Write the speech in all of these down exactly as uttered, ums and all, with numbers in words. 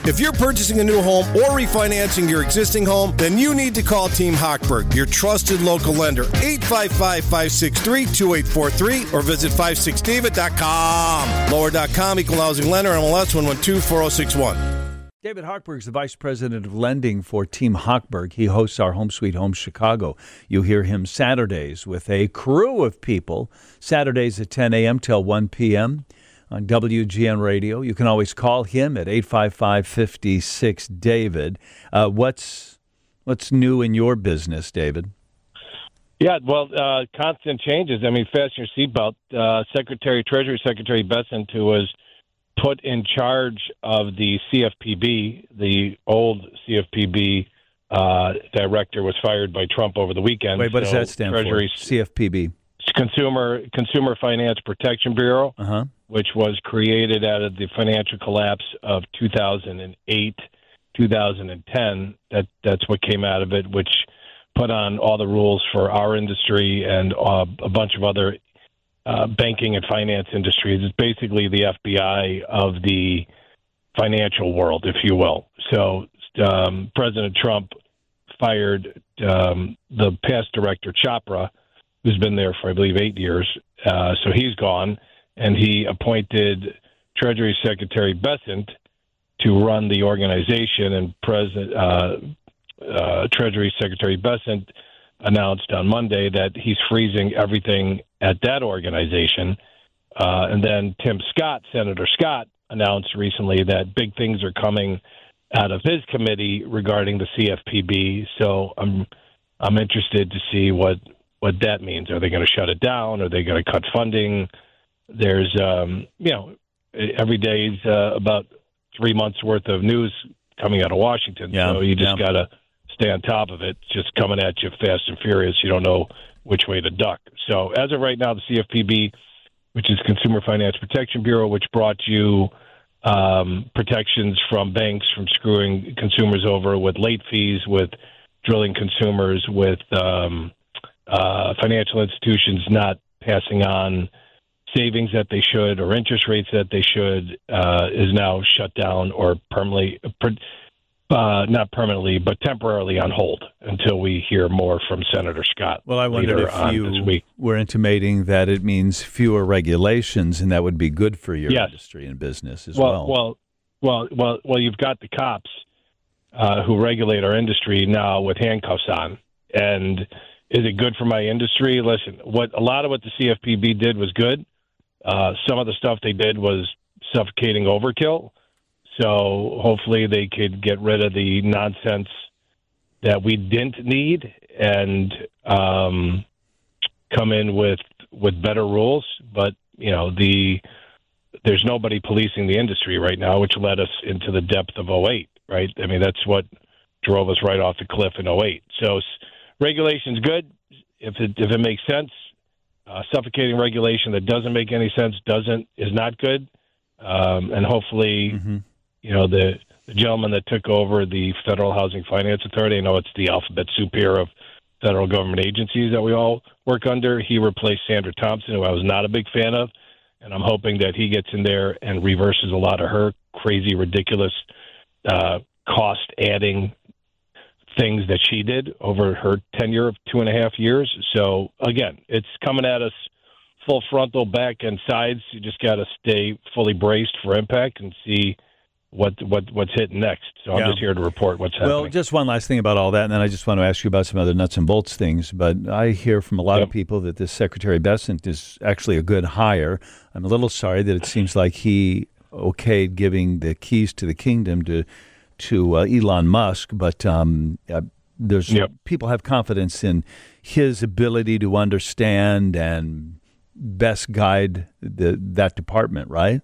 If you're purchasing a new home or refinancing your existing home, then you need to call Team Hochberg, your trusted local lender. eight five five, five six three, two eight four three or visit five six david dot com. Lower dot com, equal housing lender, M L S one one two four zero six one. David Hochberg is the Vice President of Lending for Team Hochberg. He hosts our Home Sweet Home Chicago. You hear him Saturdays with a crew of people, Saturdays at ten a.m. till one p.m. on W G N Radio. You can always call him at eight five five, five six, David. Uh, what's what's new in your business, David? Yeah, well, uh, constant changes. I mean, fasten your seatbelt. Uh, Secretary, Treasury Secretary Bessent, who was put in charge of the C F P B, the old C F P B uh, director, was fired by Trump over the weekend. Wait, what does so that stand Treasury, for? C F P B? Consumer Consumer Finance Protection Bureau, uh-huh. which was created out of the financial collapse of two thousand eight, two thousand ten. That that's what came out of it, which put on all the rules for our industry and uh, a bunch of other uh, banking and finance industries. It's basically the F B I of the financial world, if you will. So um, President Trump fired um, the past director, Chopra, who's been there for, I believe, eight years. Uh, so he's gone, and he appointed Treasury Secretary Bessent to run the organization, and President uh, uh, Treasury Secretary Bessent announced on Monday that he's freezing everything at that organization. Uh, and then Tim Scott, Senator Scott, announced recently that big things are coming out of his committee regarding the C F P B. So I'm I'm interested to see what what that means. Are they going to shut it down? Are they going to cut funding? There's, um, you know, every day is uh, about three months worth of news coming out of Washington. Yeah, so you just yeah. got to stay on top of it. It's just coming at you fast and furious. You don't know which way to duck. So as of right now, the C F P B, which is Consumer Finance Protection Bureau, which brought you um, protections from banks from screwing consumers over with late fees, with drilling consumers, with um, uh, financial institutions not passing on savings that they should or interest rates that they should, uh, is now shut down or permanently, uh, not permanently, but temporarily on hold until we hear more from Senator Scott. Well, I wondered if you were intimating that it means fewer regulations, and that would be good for your yes. industry and business as well. well. Well, well, well, well. You've got the cops uh, who regulate our industry now with handcuffs on, and is it good for my industry? Listen, what a lot of what the C F P B did was good. Uh, some of the stuff they did was suffocating overkill. So hopefully they could get rid of the nonsense that we didn't need and um, come in with with better rules. But, you know, the there's nobody policing the industry right now, which led us into the depth of oh eight, right? I mean, that's what drove us right off the cliff in oh eight. So regulation's good if it, if it makes sense. Uh, suffocating regulation that doesn't make any sense doesn't is not good. Um, and hopefully, mm-hmm. you know, the, the gentleman that took over the Federal Housing Finance Authority, I know it's the alphabet soup here of federal government agencies that we all work under. He replaced Sandra Thompson, who I was not a big fan of. And I'm hoping that he gets in there and reverses a lot of her crazy, ridiculous uh, cost-adding things that she did over her tenure of two and a half years. So, again, it's coming at us full frontal, back and sides. You just got to stay fully braced for impact and see what what what's hitting next. So I'm yeah. just here to report what's happening. Well, just one last thing about all that, and then I just want to ask you about some other nuts and bolts things. But I hear from a lot yep. of people that this Secretary Bessent is actually a good hire. I'm a little sorry that it seems like he okayed giving the keys to the kingdom to to uh, Elon Musk, but um, uh, there's yep. people have confidence in his ability to understand and best guide the, that department, right?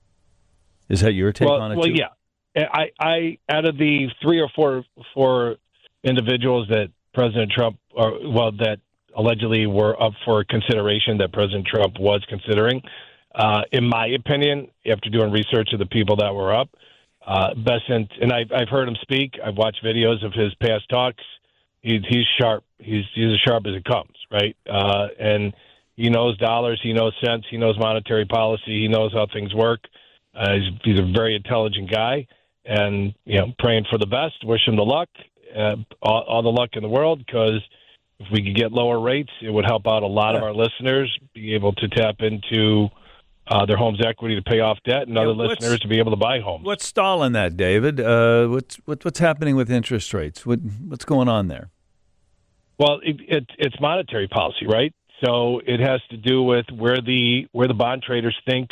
Is that your take well, on it? Well, too? yeah. I, I, out of the three or four, four individuals that President Trump, or well, that allegedly were up for consideration that President Trump was considering, uh, in my opinion, after doing research of the people that were up, uh, Bessent, and I've, I've heard him speak. I've watched videos of his past talks. He's, he's sharp. He's, he's as sharp as it comes, right? Uh, and he knows dollars. He knows cents. He knows monetary policy. He knows how things work. Uh, he's, he's a very intelligent guy, and, you know, praying for the best. Wish them the luck, uh, all, all the luck in the world, because if we could get lower rates, it would help out a lot yeah. of our listeners be able to tap into uh, their home's equity to pay off debt, and yeah, other listeners to be able to buy homes. What's stalling that, David? Uh, what's what, what's happening with interest rates? What what's going on there? Well, it, it, it's monetary policy, right? So it has to do with where the where the bond traders think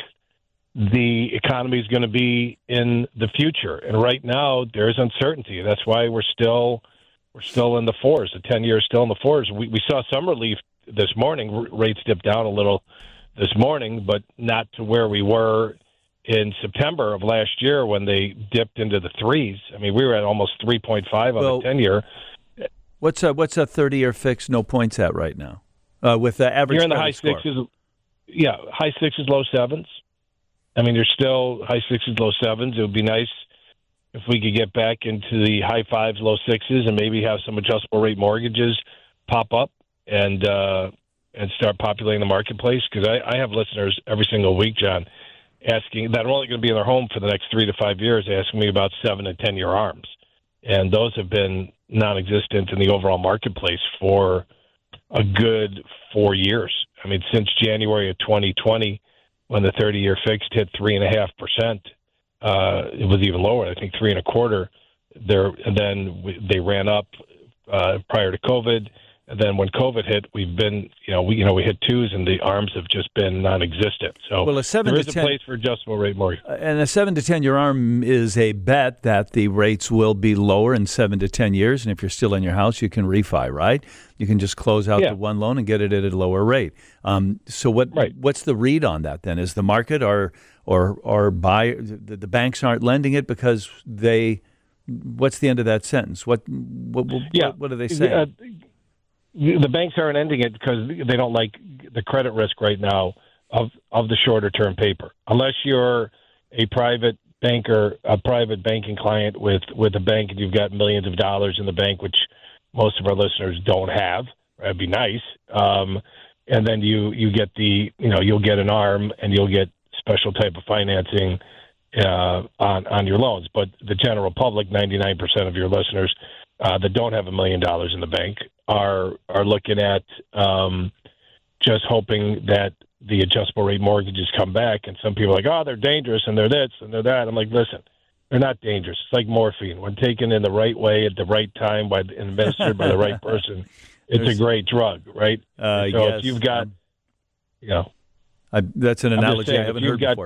the economy is going to be in the future. And right now, there's uncertainty. That's why we're still we're still in the fours. The ten-year is still in the fours. We, we saw some relief this morning. R- rates dipped down a little this morning, but not to where we were in September of last year when they dipped into the threes. I mean, we were at almost three point five on well, the ten-year. What's a, what's a thirty-year fix, no points at right now? Uh, with the average You're in the high score. sixes. Yeah, high sixes, low sevens. I mean, there's still high sixes, low sevens. It would be nice if we could get back into the high fives, low sixes, and maybe have some adjustable rate mortgages pop up and uh, and start populating the marketplace. Because I, I have listeners every single week, John, asking that are only going to be in their home for the next three to five years, asking me about seven and ten year arms, and those have been non-existent in the overall marketplace for a good four years. I mean, since January of twenty twenty, when the thirty-year fixed hit three and a half percent, uh, it was even lower. I think three and a quarter. There, and then we, they ran up uh, prior to COVID. And then when COVID hit, we've been, you know, we you know we hit twos, and the arms have just been non-existent. So well, a seven there to is ten, a place for adjustable rate mortgage. And a seven to ten year arm is a bet that the rates will be lower in seven to ten years. And if you're still in your house, you can refi, right? You can just close out yeah. the one loan and get it at a lower rate. Um, so what? Right. What's the read on that then? Is the market or or or buy the, the banks aren't lending it because they? What's the end of that sentence? What what what, yeah. what, what are they saying? Uh, The banks aren't ending it because they don't like the credit risk right now of, of the shorter term paper. Unless you're a private banker, a private banking client with, with a bank, and you've got millions of dollars in the bank, which most of our listeners don't have. That'd be nice. Um, and then you, you get the, you know, you'll get an arm and you'll get special type of financing uh, on, on your loans. But the general public, ninety-nine percent of your listeners uh, that don't have a million dollars in the bank, are are looking at um, just hoping that the adjustable rate mortgages come back. And some people are like, oh, they're dangerous and they're this and they're that. I'm like, listen, they're not dangerous. It's like morphine. When taken in the right way at the right time, by administered by the right person, it's There's, a great drug, right? Uh, so yes. if you've got, you know. I, that's an analogy saying, I haven't heard got, before.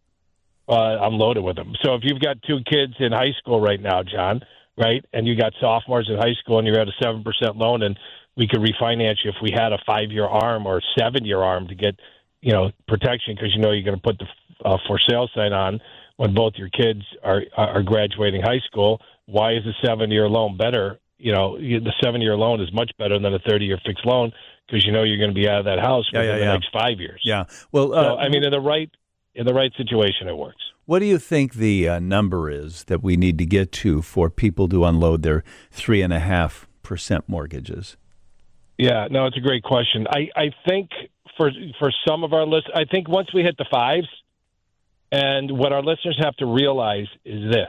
Uh, I'm loaded with them. So if you've got two kids in high school right now, John, right, and you got sophomores in high school and you're at a seven percent loan, and we could refinance you if we had a five-year arm or seven-year arm to get, you know, protection, because you know you're going to put the uh, for sale sign on when both your kids are are graduating high school. Why is a seven-year loan better? You know, the seven-year loan is much better than a thirty-year fixed loan, because you know you're going to be out of that house yeah, within yeah, the yeah. next five years. Yeah. Well, uh, so, I mean, in the right in the right situation, it works. What do you think the uh, number is that we need to get to for people to unload their three and a half percent mortgages? Yeah, no, it's a great question. I, I think for for some of our listeners, I think once we hit the fives, and what our listeners have to realize is this.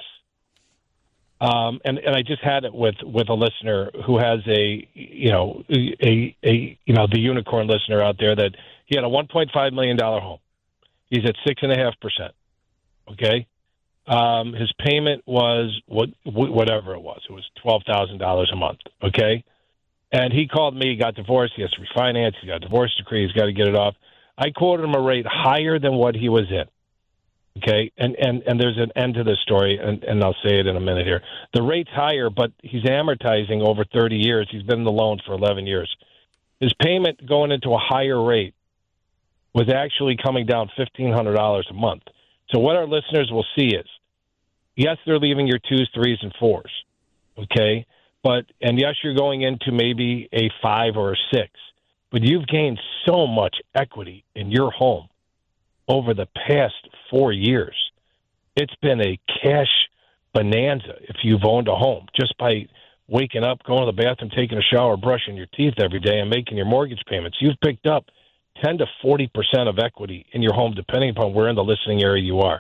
Um, and, and I just had it with, with a listener who has a, you know, a, a, you know, the unicorn listener out there, that he had a one point five million dollars home. He's at six and a half percent. Okay. Um, his payment was what, whatever it was. It was twelve thousand dollars a month. Okay. And he called me, got divorced. He has to refinance. He got a divorce decree. He's got to get it off. I quoted him a rate higher than what he was in. Okay, and, and, and there's an end to this story, and, and I'll say it in a minute here. The rate's higher, but he's amortizing over thirty years. He's been in the loan for eleven years. His payment going into a higher rate was actually coming down fifteen hundred dollars a month. So what our listeners will see is, yes, they're leaving your twos, threes, and fours, okay? But and yes, you're going into maybe a five or a six, but you've gained so much equity in your home over the past four years. It's been a cash bonanza if you've owned a home, just by waking up, going to the bathroom, taking a shower, brushing your teeth every day, and making your mortgage payments. You've picked up ten to forty percent of equity in your home, depending upon where in the listening area you are.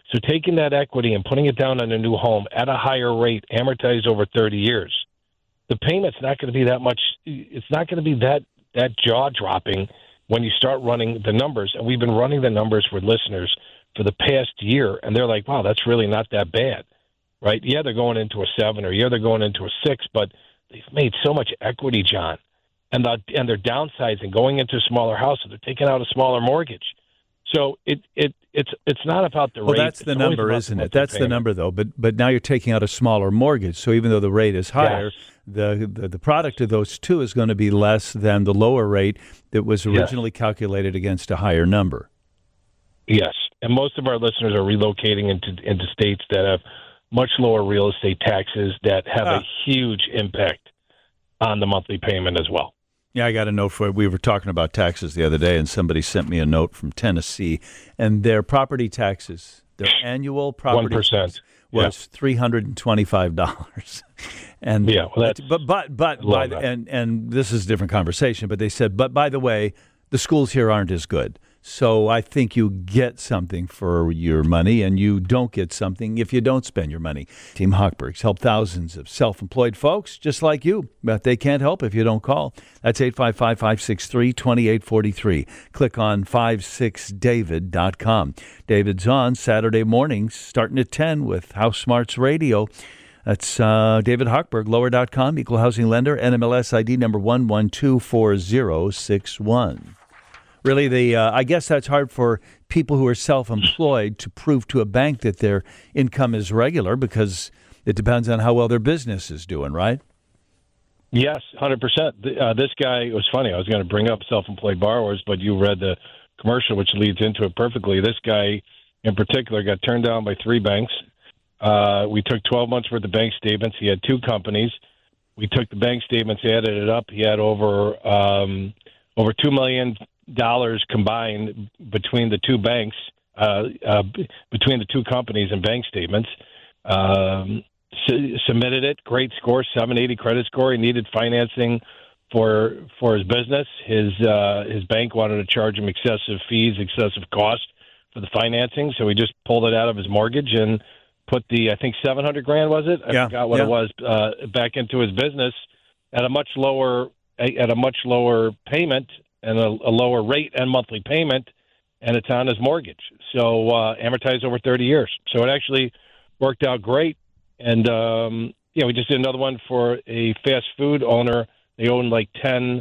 So taking that equity and putting it down on a new home at a higher rate, amortized over thirty years, the payment's not going to be that much. It's not going to be that, that jaw-dropping when you start running the numbers. And we've been running the numbers for listeners for the past year, and they're like, wow, that's really not that bad, right? Yeah, they're going into a seven, or yeah, they're going into a six, but they've made so much equity, John, and the, and they're downsizing, going into a smaller house, so they're taking out a smaller mortgage. So it it it's it's not about the well, rate. Well, that's the it's number, isn't it? That's the number, though. But but now you're taking out a smaller mortgage, so even though the rate is higher, yes. the, the the product of those two is going to be less than the lower rate that was originally yes. calculated against a higher number. Yes, and most of our listeners are relocating into into states that have much lower real estate taxes that have ah. a huge impact on the monthly payment as well. Yeah, I got a note for it. We were talking about taxes the other day, and somebody sent me a note from Tennessee, and their property taxes, their annual property one percent tax was yeah. three hundred and twenty-five dollars. And yeah, well, that's, but but but by the, and and this is a different conversation. But they said, but by the way, the schools here aren't as good. So I think you get something for your money, and you don't get something if you don't spend your money. Team Hochberg's helped thousands of self-employed folks just like you, but they can't help if you don't call. That's eight five five, five six three, two eight four three. Click on five six david dot com. David's on Saturday mornings starting at ten with House Smarts Radio. That's uh, David Hochberg, lower dot com, equal housing lender, N M L S I D number one one two four zero six one. Really, the uh, I guess that's hard for people who are self-employed to prove to a bank that their income is regular because it depends on how well their business is doing, right? Yes, one hundred percent. Uh, this guy, it was funny. I was going to bring up self-employed borrowers, but you read the commercial, which leads into it perfectly. This guy in particular got turned down by three banks. Uh, we took twelve months worth of bank statements. He had two companies. We took the bank statements, added it up. He had over um, over two million dollars dollars combined between the two banks, uh, uh, between the two companies and bank statements. Um, su- submitted it, great score, seven eighty credit score. He needed financing for for his business. His uh, his bank wanted to charge him excessive fees, excessive cost for the financing, so he just pulled it out of his mortgage and put the, I think seven hundred grand was it? I yeah, forgot what yeah. it was, uh, back into his business at a much lower at a much lower payment. And a, a lower rate and monthly payment, and it's on his mortgage. So uh, amortized over thirty years. So it actually worked out great. And, um, yeah, we just did another one for a fast food owner. They own like ten,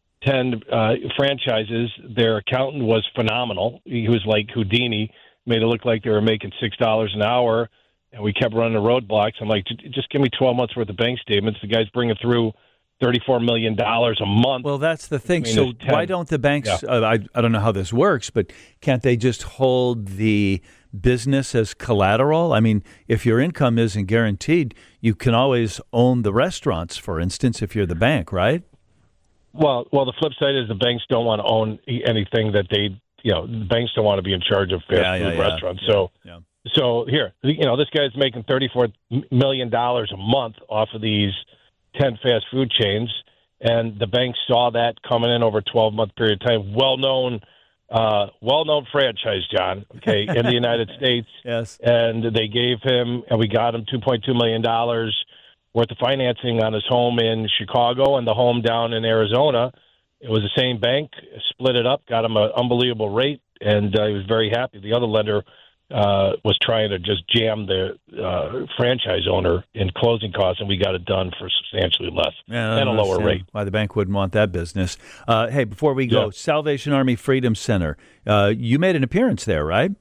ten uh, franchises. Their accountant was phenomenal. He was like Houdini, made it look like they were making six dollars an hour. And we kept running the roadblocks. I'm like, just give me twelve months worth of bank statements. The guy's bringing through thirty-four million dollars a month. Well, that's the thing. So why don't the banks, yeah. uh, I, I don't know how this works, but can't they just hold the business as collateral? I mean, if your income isn't guaranteed, you can always own the restaurants, for instance, if you're the bank, right? Well, well, the flip side is the banks don't want to own anything that they, you know, the banks don't want to be in charge of fast yeah, food yeah, yeah. restaurants. So, yeah. so here, you know, this guy's making thirty-four million dollars a month off of these ten fast food chains, and the bank saw that coming in over a twelve-month period of time. Well-known, uh, well-known franchise, John, okay, in the United States. Yes. And they gave him, and we got him two point two million dollars worth of financing on his home in Chicago and the home down in Arizona. It was the same bank, split it up, got him an unbelievable rate, and uh, he was very happy. The other lender Uh, was trying to just jam the uh, franchise owner in closing costs, and we got it done for substantially less yeah, and a lower rate. Why the bank wouldn't want that business. Uh, hey, before we go, yeah. Salvation Army Freedom Center. Uh, you made an appearance there, right?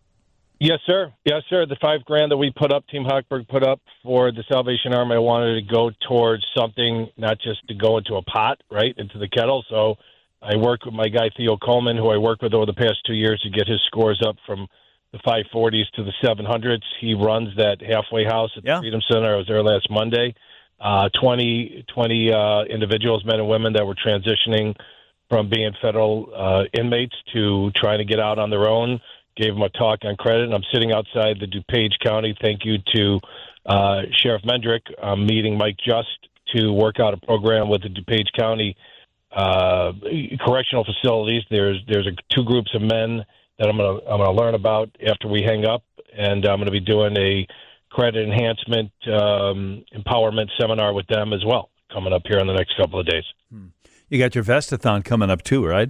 Yes, sir. Yes, sir. The five grand that we put up, Team Hochberg put up for the Salvation Army, I wanted to go towards something, not just to go into a pot, right, into the kettle. So I worked with my guy, Theo Coleman, who I worked with over the past two years to get his scores up from the five forties to the seven hundreds. He runs that halfway house at the yeah. Freedom Center. I was there last Monday. Uh, twenty, twenty uh, individuals, men and women, that were transitioning from being federal uh, inmates to trying to get out on their own. Gave them a talk on credit. And I'm sitting outside the DuPage County. Thank you to uh, Sheriff Mendrick. I'm meeting Mike Just to work out a program with the DuPage County uh, correctional facilities. There's there's a, two groups of men that I'm going to I'm going to learn about after we hang up, and I'm going to be doing a credit enhancement um, empowerment seminar with them as well coming up here in the next couple of days. You got your Vestathon coming up too, right?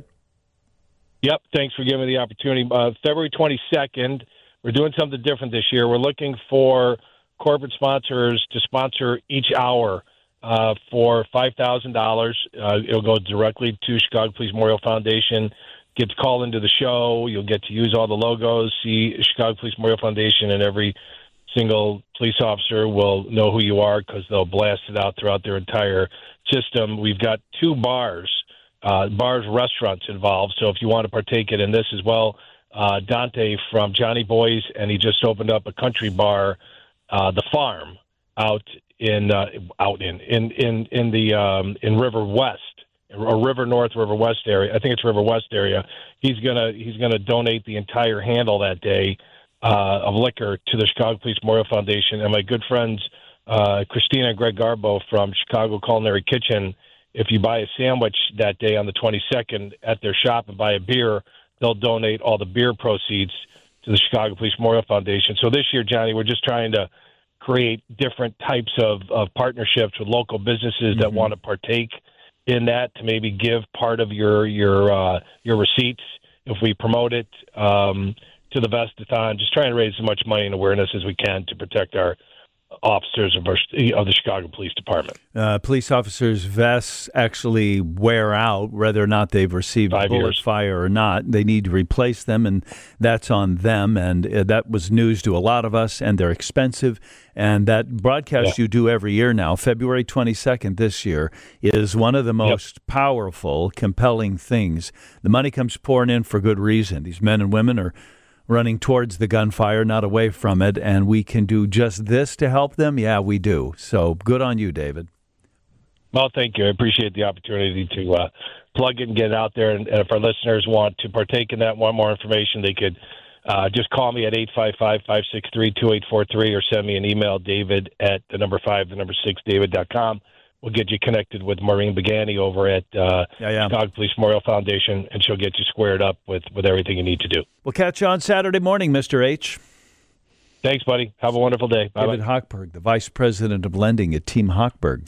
Yep. Thanks for giving me the opportunity. Uh, February twenty-second, we're doing something different this year. We're looking for corporate sponsors to sponsor each hour uh, for five thousand dollars. Uh, it'll go directly to Chicago Police Memorial Foundation. Get to call into the show. You'll get to use all the logos, see Chicago Police Memorial Foundation, and every single police officer will know who you are because they'll blast it out throughout their entire system. We've got two bars, uh, bars, restaurants involved. So if you want to partake in this as well, uh, Dante from Johnny Boys, and he just opened up a country bar, uh, The Farm, out in uh, out in in in in the um, in River West. Or River North, River West area. I think it's River West area. He's gonna he's gonna donate the entire handle that day uh, of liquor to the Chicago Police Memorial Foundation. And my good friends uh, Christina and Greg Garbo from Chicago Culinary Kitchen, if you buy a sandwich that day on the twenty-second at their shop and buy a beer, they'll donate all the beer proceeds to the Chicago Police Memorial Foundation. So this year, Johnny, we're just trying to create different types of, of partnerships with local businesses mm-hmm. that want to partake in that, to maybe give part of your your uh, your receipts if we promote it um, to the Vestathon. Just trying to raise as much money and awareness as we can to protect our officers of, our, of the Chicago Police Department. Uh, police officers' vests actually wear out, whether or not they've received Five bullet years. fire or not. They need to replace them, and that's on them. And uh, that was news to a lot of us, and they're expensive. And that broadcast yeah. you do every year now, February twenty-second this year, is one of the most yep. powerful, compelling things. The money comes pouring in for good reason. These men and women are running towards the gunfire, not away from it, and we can do just this to help them? Yeah, we do. So good on you, David. Well, thank you. I appreciate the opportunity to uh, plug it and get it out there. And, and if our listeners want to partake in that, want more information, they could uh, just call me at eight five five, five six three, two eight four three or send me an email, David at the number five, the number six, david dot com. We'll get you connected with Maureen Begani over at uh, yeah, yeah. Chicago Police Memorial Foundation, and she'll get you squared up with, with everything you need to do. We'll catch you on Saturday morning, Mister H. Thanks, buddy. Have a wonderful day. Bye-bye. David Hochberg, the Vice President of Lending at Team Hochberg.